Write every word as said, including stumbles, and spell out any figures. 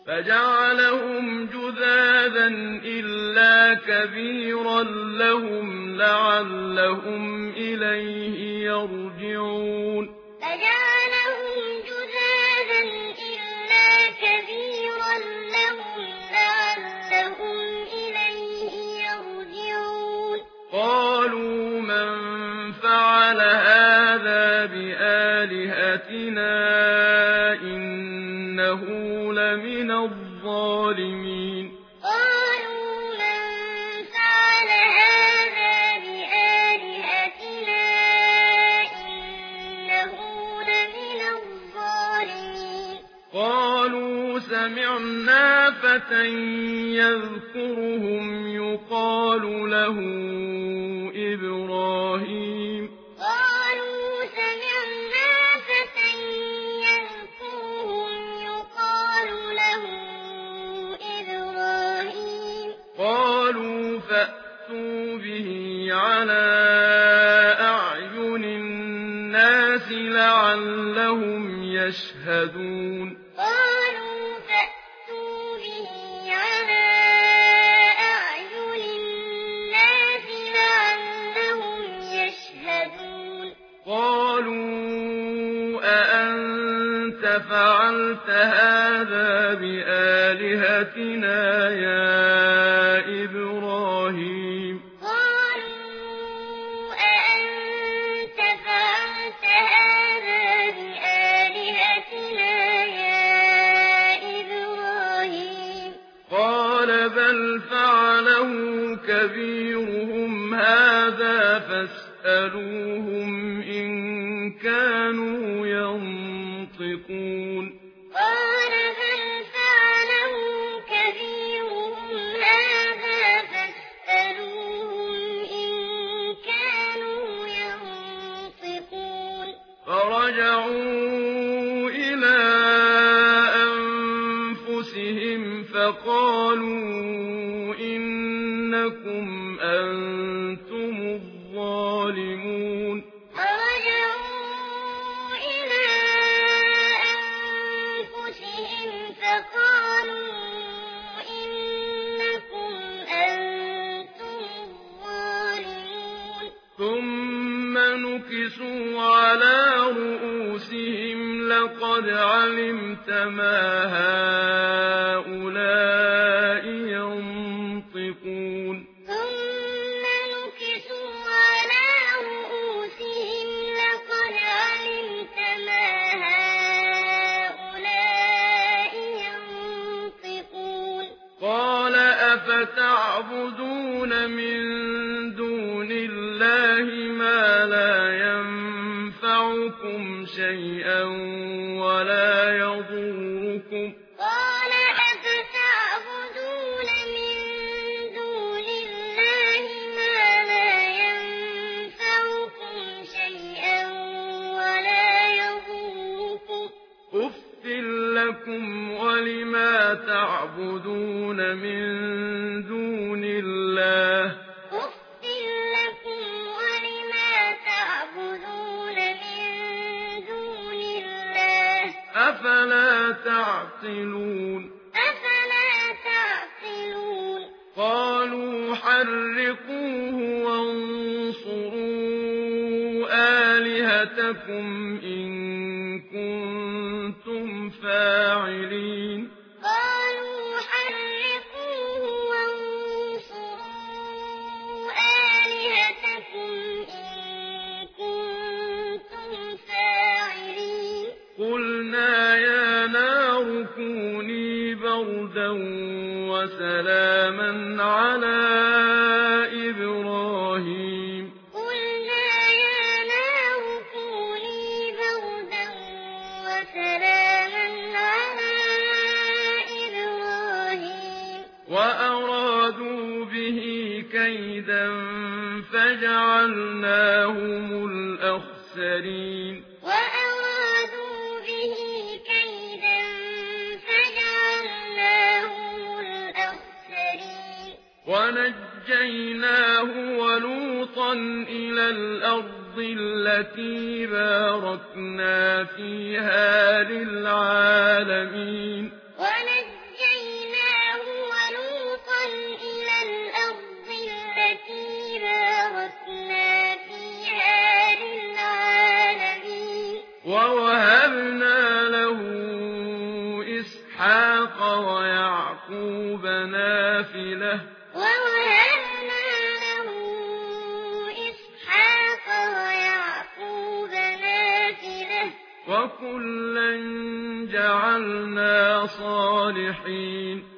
فجعلهم جذاذا إلا كبيرا لهم لعلهم إليه يرجعون فجعلهم جذاذا إلا كبيرا لهم لعلهم إليه يرجعون قالوا من فعل هذا بآلهتنا إنه لمن الظالمين قالوا من فعل هذا بآلهتنا إنه لمن الظالمين قالوا سمعنا فتى يذكرهم يقال له إبراهيم قالوا سمعنا فتى يذكرهم يقال له إبراهيم قالوا فأتوا به على أعين الناس لعلهم يشهدون قالوا فأتوا به على أعين الناس لعلهم يشهدون قالوا أأنت فعلت هذا بآلهتنا يا إبراهيم قالوا أأنت فعلت هذا بآلهتنا يا إبراهيم قال بل فعله كبيرهم هذا فاسألوهم إن كانوا ينطقون قال بل فعله كبيرهم هذا فاسألوهم إن كانوا ينطقون فرجعوا إلى أنفسهم فقالوا إنكم أنتم الظالمون فرجعوا إلى أنفسهم فقالوا إنكم أنتم الظالمون ثم نكسوا على رؤوسهم لقد علمت ما هؤلاء ينطقون ثم نكسوا على رؤوسهم لقد علمت ما هؤلاء ينطقون قال أفتعبدون من دون الله ما لا ينفعكم شيئا ولا يضركم قال أفتعبدون من دون الله ما لا ينفعكم شيئا ولا يضركم أف لكم ولما تعبدون من دون الله أف لكم ولما تعبدون من دون الله أفلا تعقلون أفلا تعقلون قالوا حرقوه وانصروا آلهتكم إن كنتم فاعلين قالوا حرقوه وانصروا آلهتكم إن كنتم فاعلين قلنا يا نار كوني بردا وسلاما على إبراهيم قلنا يا نار كوني بردا وسلاما على إبراهيم وأرادوا به كيدا فجعلناهم الأخسرين وأرادوا به كيدا فجعلناهم الأخسرين ونجيناه ولوطا إلى الأرض التي باركنا فيها للعالمين ونجيناه ووهبنا له إسحاق ويعقوب نافلة ووهبنا له إسحاق ويعقوب نافلة وكلا جعلنا صالحين